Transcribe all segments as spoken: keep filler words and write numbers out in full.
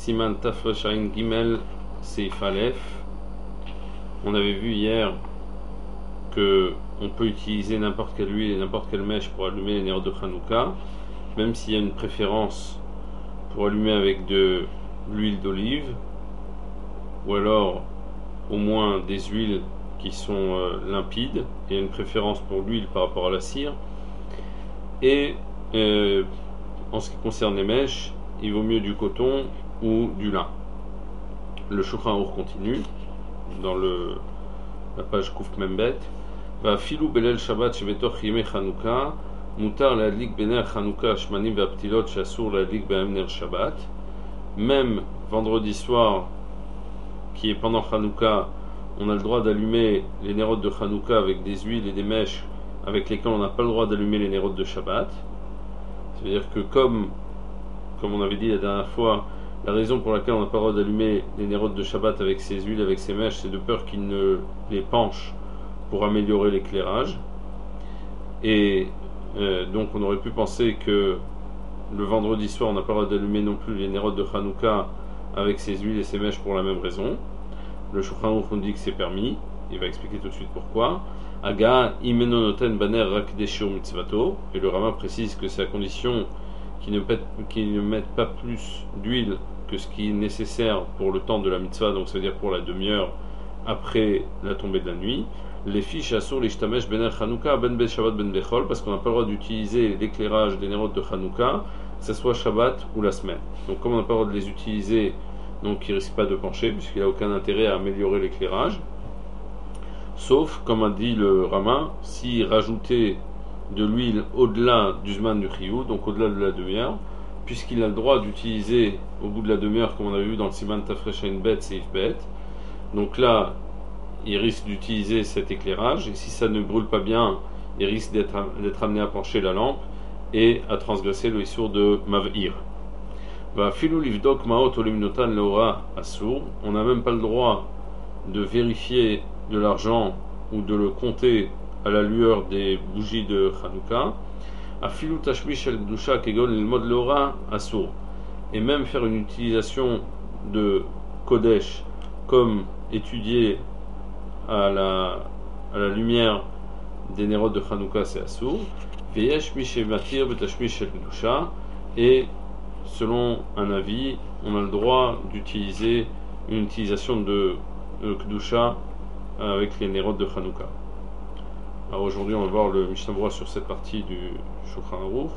Siman Taf Shain Gimel Seif Aleph. On avait vu hier que on peut utiliser n'importe quelle huile et n'importe quelle mèche pour allumer les nérodes de Hanouka, même s'il y a une préférence pour allumer avec de l'huile d'olive, ou alors au moins des huiles qui sont euh, limpides. Il y a une préférence pour l'huile par rapport à la cire. Et euh, en ce qui concerne les mèches, il vaut mieux du coton ou du lin. Le Shulchan Aruch continue dans le, la page Kouf Membet. Va filou belel Shabbat shebetoch yemei Chanukah mutar להדליק בנר חנוכה השמנים והפתילות שאסור להדליק בהם נר Shabbat. Même vendredi soir, qui est pendant Hanouka, on a le droit d'allumer les nérodes de Hanouka avec des huiles et des mèches avec lesquelles on n'a pas le droit d'allumer les nérodes de Shabbat. C'est-à-dire que comme, comme on avait dit la dernière fois, la raison pour laquelle on n'a pas le droit d'allumer les nérodes de Shabbat avec ces huiles, avec ces mèches, c'est de peur qu'ils ne les penchent pour améliorer l'éclairage. Et euh, donc on aurait pu penser que le vendredi soir on n'a pas le droit d'allumer non plus les nérodes de Hanouka avec ces huiles et ces mèches pour la même raison. Le Shulchan Aruch nous dit que c'est permis, il va expliquer tout de suite pourquoi. Aga imeno noten baner rak deshur mitzvato, et le Rama précise que c'est à condition qu'ils ne, qu'ils ne mettent pas plus d'huile que ce qui est nécessaire pour le temps de la mitzvah, donc ça veut dire pour la demi-heure après la tombée de la nuit. Les fiches assour l'ishtamesh bener Hanouka ben be Shabbat ben bechol, parce qu'on n'a pas le droit d'utiliser l'éclairage des nérodes de Hanouka, que ce soit Shabbat ou la semaine. Donc comme on n'a pas le droit de les utiliser, donc il ne risque pas de pencher, puisqu'il n'a aucun intérêt à améliorer l'éclairage. Sauf, comme a dit le Rama, s'il rajoutait de l'huile au-delà du Zman du Chiyuv, donc au-delà de la demi-heure, puisqu'il a le droit d'utiliser au bout de la demi-heure, comme on avait vu dans le Siman Tafreshain Bet, Seif Bet. Donc là, il risque d'utiliser cet éclairage, et si ça ne brûle pas bien, il risque d'être, d'être amené à pencher la lampe et à transgresser le issour de Mav'ir. Va filou livdok maot olimnotan leora assour. On n'a même pas le droit de vérifier de l'argent ou de le compter à la lueur des bougies de Hanouka. A filou tashmish el gdusha kegon lilmod leora assour. Et même faire une utilisation de Kodesh comme étudier à la, à la lumière des nérodes de Hanouka, c'est assour. Veyesh mishematir betashmish el gdusha. Et selon un avis, on a le droit d'utiliser une utilisation de, de Kedusha avec les nérodes de Hanouka. Alors aujourd'hui, on va voir le Mishnah Berurah sur cette partie du Shulchan Aruch.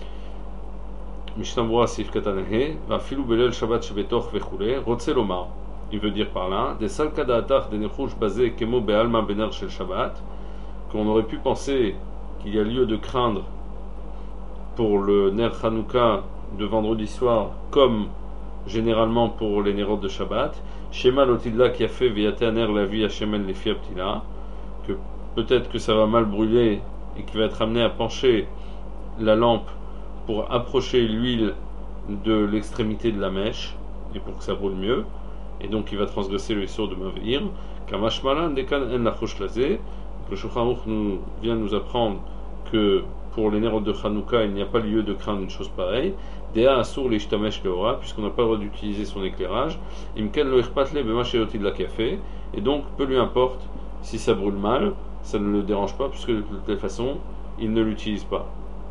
Mishnah Berurah Seif Katan He, va filou belel Shabbat shebetoch vechule, rotse lomar. Il veut dire par là, des salka da'atach des nechush basé kemo be'alma bener shel Shabbat, qu'on aurait pu penser qu'il y a lieu de craindre pour le ner Hanouka de vendredi soir, comme généralement pour les nérodes de Shabbat. Shema l'otilla qui a fait Viater la vie à Shemel les Fiaptila, que peut-être que ça va mal brûler et qui va être amené à pencher la lampe pour approcher l'huile de l'extrémité de la mèche et pour que ça brûle mieux, et donc il va transgresser le issour de Mav'ir. Kamashmalan dekan en la choshlazé. Le Shulchan Aruch nous vient nous apprendre que pour les nérodes de Hanouka, il n'y a pas lieu de craindre une chose pareille. Dea assour l'ishtamesh leora, puisqu'on n'a pas le droit d'utiliser son éclairage. Imken lo irpatle bema sheoti de la café, et donc peu lui importe si ça brûle mal, ça ne le dérange pas, puisque de toute façon, il ne l'utilise pas.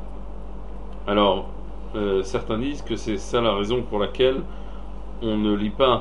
Alors, euh, certains disent que c'est ça la raison pour laquelle on ne lit pas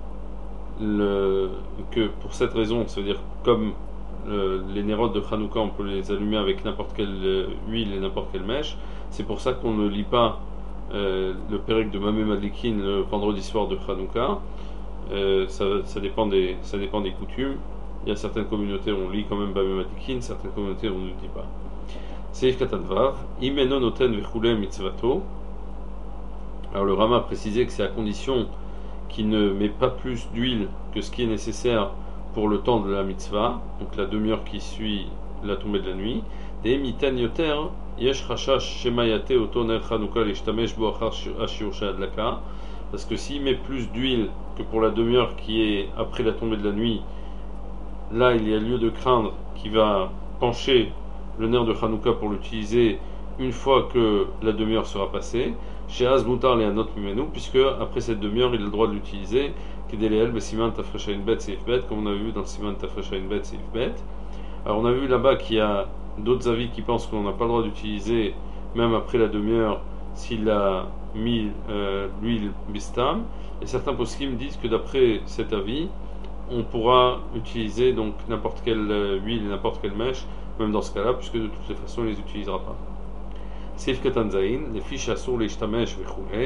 le, que pour cette raison, c'est-à-dire comme Euh, les nérodes de Hanouka, on peut les allumer avec n'importe quelle euh, huile et n'importe quelle mèche. C'est pour ça qu'on ne lit pas euh, le pérec de Mamé Madlikin le vendredi soir de Hanouka. Euh, ça, ça, dépend des, ça dépend des coutumes. Il y a certaines communautés où on lit quand même Mamé Madlikin, certaines communautés où on ne dit pas. Seif Katan Vav, Imeno noten vechule mitzvato. Alors le Rama a précisé que c'est à condition qu'il ne met pas plus d'huile que ce qui est nécessaire pour le temps de la mitzvah, donc la demi-heure qui suit la tombée de la nuit. Des mitan yoter yesh rashash shemayate otoner Hanouka l'ishtamesh bo achar ashiur shadlaka, parce que s'il met plus d'huile que pour la demi-heure qui est après la tombée de la nuit, là il y a lieu de craindre qu'il va pencher le nerf de Hanouka pour l'utiliser une fois que la demi-heure sera passée. chez Azmutar les Anot Mimenu, puisque après cette demi-heure, il a le droit de l'utiliser, Kedeleel, Besiman Tafrecha Bet, Seif Bet, comme on avait vu dans le Siman Tafrecha Bet, Seif Bet. Alors on a vu là-bas qu'il y a d'autres avis qui pensent qu'on n'a pas le droit d'utiliser, même après la demi-heure, s'il a mis euh, l'huile Bistam, et certains poskim disent que d'après cet avis, on pourra utiliser donc n'importe quelle huile, n'importe quelle mèche, même dans ce cas-là, puisque de toutes les façons, on ne les utilisera pas. Seif Katanzaïn, les fiches assour les ishtamesh vechoulet.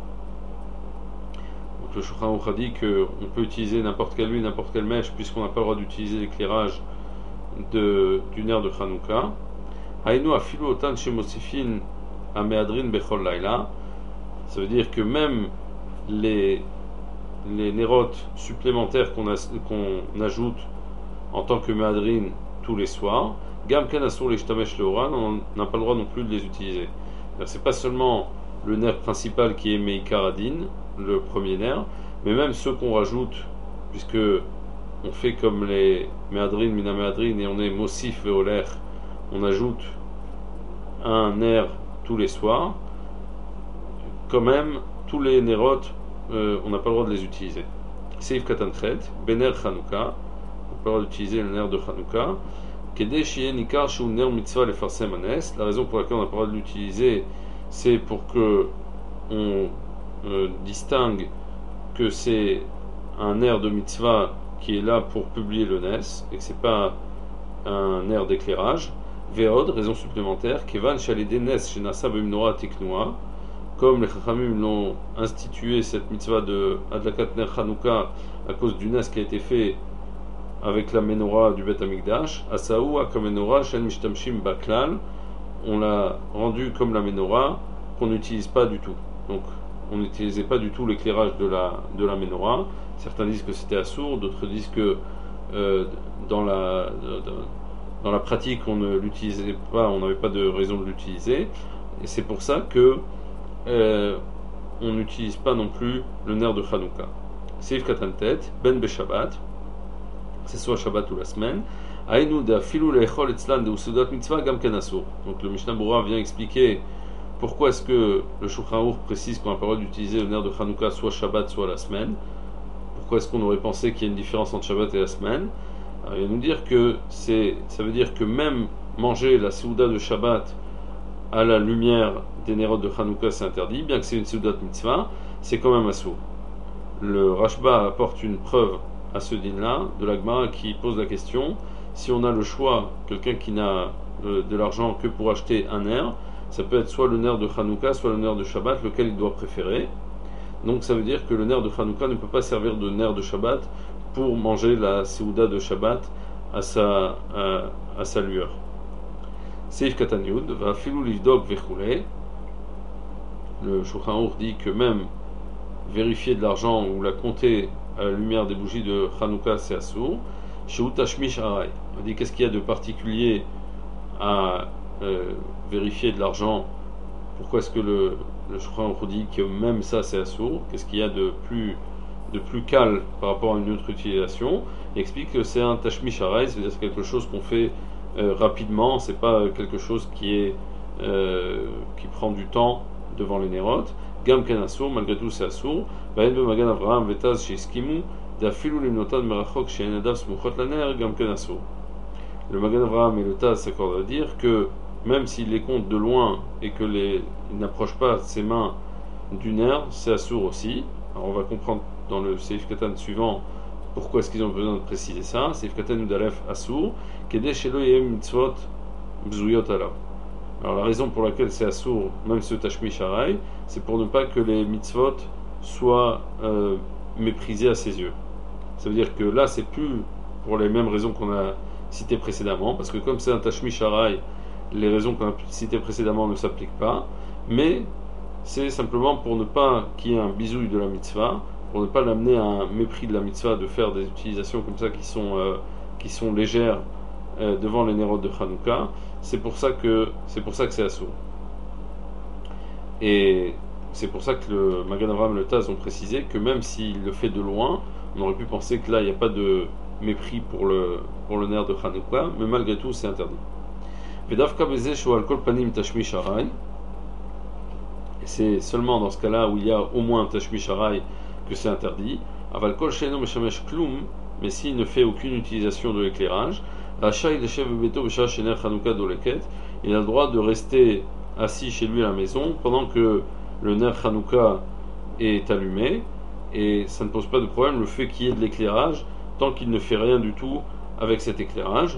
Donc le Shulchan Aruch a dit qu'on peut utiliser n'importe quelle huile, n'importe quelle mèche, puisqu'on n'a pas le droit d'utiliser l'éclairage de, du ner de Hanouka. Haïnu afilu otan shemosifin ameadrin bechol laila. Ça veut dire que même les les nérotes supplémentaires qu'on, a, qu'on ajoute en tant que meadrin tous les soirs, gam ken asur les shtamesh leoran, on n'a pas le droit non plus de les utiliser. C'est pas seulement le nerf principal qui est meikaradin, le premier nerf, mais même ceux qu'on rajoute, puisque on fait comme les meadrin, mina meadrin, et on est mosif veoler, on ajoute un nerf tous les soirs, quand même, tous les nérotes, Euh, on n'a pas le droit de les utiliser. Seif Katanchet, Bener Chanukah, on n'a pas le droit d'utiliser le nerf de Chanukah. Kedei Shie Nikar Shu Ner Mitzvah Lefarsem Anes. La raison pour laquelle on n'a pas le droit de l'utiliser, c'est pour que on euh, distingue que c'est un nerf de mitzvah qui est là pour publier le Nes et que c'est pas un nerf d'éclairage. Veod, raison supplémentaire, Kevan Shalide Nes Shenasa Bimnora Tiknoa. Comme les Chachamim l'ont institué cette mitzvah de Adlakat Ner Chanukah à cause du nes qui a été fait avec la menorah du Bet Amikdash, Asaou Akamenorah Shen Mishtamshim Baklal, on l'a rendu comme la menorah qu'on n'utilise pas du tout. Donc on n'utilisait pas du tout l'éclairage de la, de la menorah. Certains disent que c'était assourd, d'autres disent que euh, dans, la, dans la pratique on ne l'utilisait pas, on n'avait pas de raison de l'utiliser. Et c'est pour ça que Euh, on n'utilise pas non plus le nerf de Hanouka. Seif Katantet, Ben Beshabbat, c'est soit Shabbat ou la semaine. Aïnou da filou lechol etzlan de usudat mitzvah gam kenasur. Donc le Mishnah Berurah vient expliquer pourquoi est-ce que le Shulchan Aruch précise qu'on a pas le droit d'utiliser le nerf de Hanouka soit Shabbat soit la semaine. Pourquoi est-ce qu'on aurait pensé qu'il y a une différence entre Shabbat et la semaine? Alors, il va nous dire que c'est, ça veut dire que même manger la Seuda de Shabbat à la lumière des nérotes de Hanouka c'est interdit, bien que c'est une Seudat mitzvah, c'est quand même assourd. Le Rashba apporte une preuve à ce din-là, de la Gemara qui pose la question, si on a le choix, quelqu'un qui n'a de, de l'argent que pour acheter un nerf, ça peut être soit le nerf de Hanouka, soit le nerf de Shabbat, lequel il doit préférer. Donc ça veut dire que le nerf de Hanouka ne peut pas servir de nerf de Shabbat pour manger la Seuda de Shabbat à sa, à, à sa lueur. Seif Katanyud, va filou livdok vechule. Le Shulchan Aruch dit que même vérifier de l'argent ou la compter à la lumière des bougies de Hanouka c'est assourd. Sheu tashmish haray. On dit qu'est-ce qu'il y a de particulier à euh, vérifier de l'argent? Pourquoi est-ce que le, le Shulchan Aruch dit que même ça c'est assourd? Qu'est-ce qu'il y a de plus de plus calme par rapport à une autre utilisation? Il explique que c'est un tashmish haray, c'est-à-dire c'est quelque chose qu'on fait Euh, rapidement, c'est pas quelque chose qui est euh, qui prend du temps devant les nérotes. Gam ken assour, malgré tout c'est assour. Baen be magan Avraham vetaz chez Skimu, d'afilu limnotan merachok chez Nadav smuchot laner, gam ken assour. Le magan Avraham et le Taz s'accordent à dire que même s'il les compte de loin et que les il n'approche pas ses mains du nerf, c'est assour aussi. Alors on va comprendre dans le Seif Katan suivant pourquoi est-ce qu'ils ont besoin de préciser ça. Seif Katan Udalef assour. Alors la raison pour laquelle c'est assourd, même ce tashmish haray, c'est pour ne pas que les mitzvot soient euh, méprisés à ses yeux. Ça veut dire que là c'est plus pour les mêmes raisons qu'on a citées précédemment, parce que comme c'est un tashmish haray, les raisons qu'on a citées précédemment ne s'appliquent pas, mais c'est simplement pour ne pas qu'il y ait un bisouille de la mitzvah, pour ne pas l'amener à un mépris de la mitzvah, de faire des utilisations comme ça qui sont, euh, qui sont légères Euh, devant les nérotes de Hanouka. C'est pour ça que c'est pour ça que c'est assourd. Et c'est pour ça que le Magan Avraham et le Taz ont précisé que même s'il le fait de loin, on aurait pu penser que là il n'y a pas de mépris pour le pour le nerf de Hanouka, mais malgré tout c'est interdit. Vedavka bezeh shu al kol panim tashmish haray. c'est seulement dans ce cas-là où il y a au moins un tashmish haray que c'est interdit. Aval kol she'eino meshamesh klum, mais s'il ne fait aucune utilisation de l'éclairage, rachai leshev bebeto b'shah shener chanukah doleket, il a le droit de rester assis chez lui à la maison pendant que le ner chanukah est allumé, et ça ne pose pas de problème le fait qu'il y ait de l'éclairage tant qu'il ne fait rien du tout avec cet éclairage.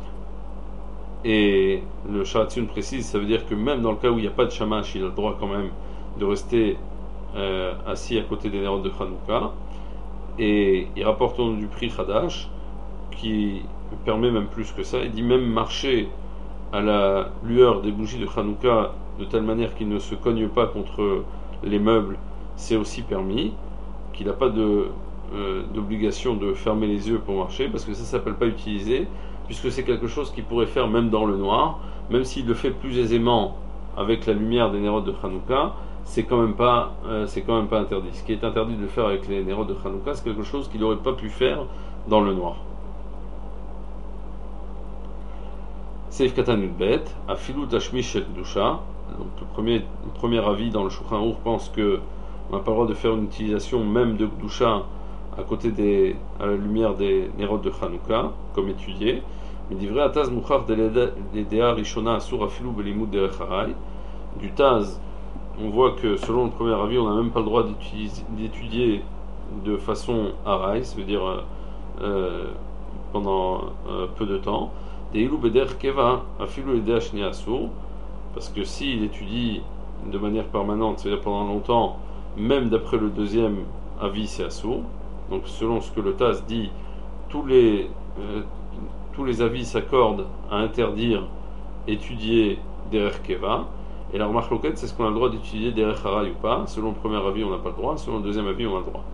Et le Sharatzion précise, ça veut dire que même dans le cas où il n'y a pas de shamash, il a le droit quand même de rester euh, assis à côté des nérodes de Hanouka. Et il rapporte au nom du prix Hadash, qui permet même plus que ça, il dit même marcher à la lueur des bougies de Hanouka de telle manière qu'il ne se cogne pas contre les meubles, c'est aussi permis, qu'il n'a pas de, euh, d'obligation de fermer les yeux pour marcher, parce que ça ne s'appelle pas utiliser, puisque c'est quelque chose qu'il pourrait faire même dans le noir, même s'il le fait plus aisément avec la lumière des nérodes de Hanouka, c'est quand même pas, euh, c'est quand même pas interdit. Ce qui est interdit de le faire avec les nérodes de Hanouka, c'est quelque chose qu'il n'aurait pas pu faire dans le noir. Seif Katan Yudbet, Afilu Tashmish Shel Kedusha. Donc le premier, le premier avis dans le Shulchan Aruch pense que on n'a pas le droit de faire une utilisation même de Kedusha à côté des, à la lumière des nérodes de Hanouka, comme étudié. Mais dit vrai, Ataz Mouchar de l'Edea Rishona Asur Afilu Belimud Derech Haray. Du Taz, on voit que selon le premier avis, on n'a même pas le droit d'étudier de façon haray, ça veut dire euh, pendant euh, peu de temps. Deilu Beder Keva Afilu Edea Shnia Asur. Parce que s'il étudie de manière permanente, c'est-à-dire pendant longtemps, même d'après le deuxième avis, c'est assourd. Donc selon ce que le Taz dit, tous les, euh, tous les avis s'accordent à interdire étudier Derech Keva. Et la remarque loquette, c'est ce qu'on a le droit d'étudier Derech Haray ou pas. Selon le premier avis, on n'a pas le droit. Selon le deuxième avis, on a le droit.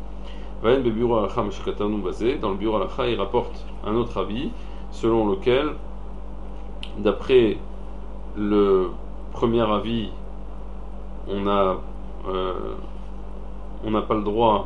Dans le bureau Alacha, il rapporte un autre avis, selon lequel, d'après le premier avis, on a euh, on n'a pas le droit,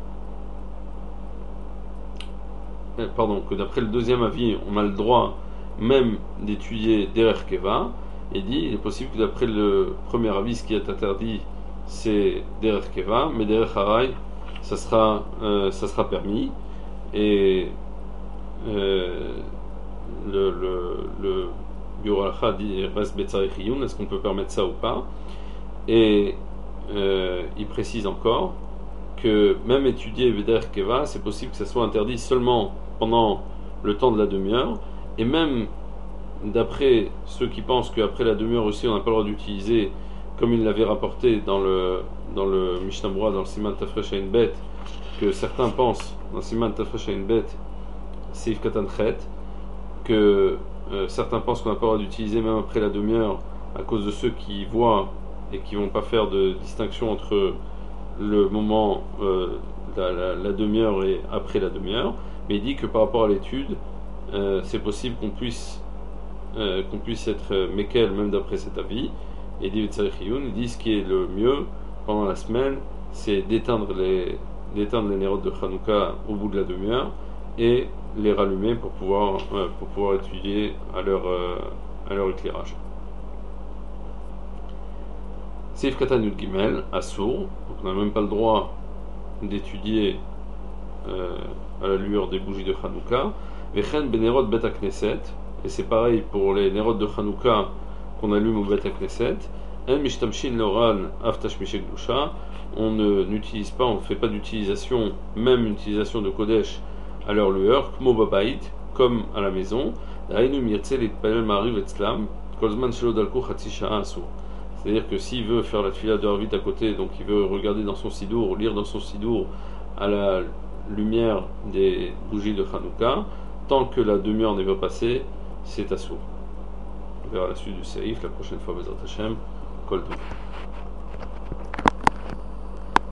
euh, pardon, que d'après le deuxième avis, on a le droit même d'étudier Derech Keva. Et dit, il est possible que d'après le premier avis, ce qui est interdit, c'est Derech Keva, mais Derech Haray, ça sera, euh, ça sera permis. Et euh, le, le, le Biur Halacha dit reste Betzarech Iyun, est-ce qu'on peut permettre ça ou pas? Et euh, il précise encore que même étudier Derech Keva, c'est possible que ça soit interdit seulement pendant le temps de la demi-heure, et même d'après ceux qui pensent qu'après la demi-heure aussi on n'a pas le droit d'utiliser, comme il l'avait rapporté dans le, dans le Mishnah Berurah, dans le Siman Tafresh Ayin Bet, que certains pensent, dans le Siman Tafresh Ayin Bet, Seif Katan Chet, que euh, certains pensent qu'on n'a pas le droit d'utiliser même après la demi-heure, à cause de ceux qui voient et qui ne vont pas faire de distinction entre le moment, euh, la, la, la demi-heure et après la demi-heure, mais il dit que par rapport à l'étude, euh, c'est possible qu'on puisse Euh, qu'on puisse être euh, Mekel même d'après cet avis. Et dit il dit ce qui est le mieux pendant la semaine, c'est d'éteindre les, d'éteindre les nérodes de Hanouka au bout de la demi-heure et les rallumer pour pouvoir, euh, pour pouvoir étudier à leur, euh, à leur éclairage. Seif Katan Yud Gimel, Assour, donc on n'a même pas le droit d'étudier euh, à la lueur des bougies de Hanouka. Vechen Benerod Bet HaKnesset. Et c'est pareil pour les nérodes de Hanouka qu'on allume au Bet HaKnesset. En mishtamshin l'oran av tashmish kedusha. On ne n'utilise pas, on ne fait pas d'utilisation, même utilisation de Kodesh à leur lueur, kmo babait, comme à la maison. Dainu miyatzel itpalel ma'ariv etzlam kol zman shelo dalku chatzi sha'a asur. C'est-à-dire que s'il veut faire la tefila de Harvit à côté, donc il veut regarder dans son sidour, lire dans son sidour à la lumière des bougies de Hanouka, tant que la demi-heure n'est pas passée, c'est assourd. On verra la suite du Seif la prochaine fois, Bezrat Hashem. Kol Tov.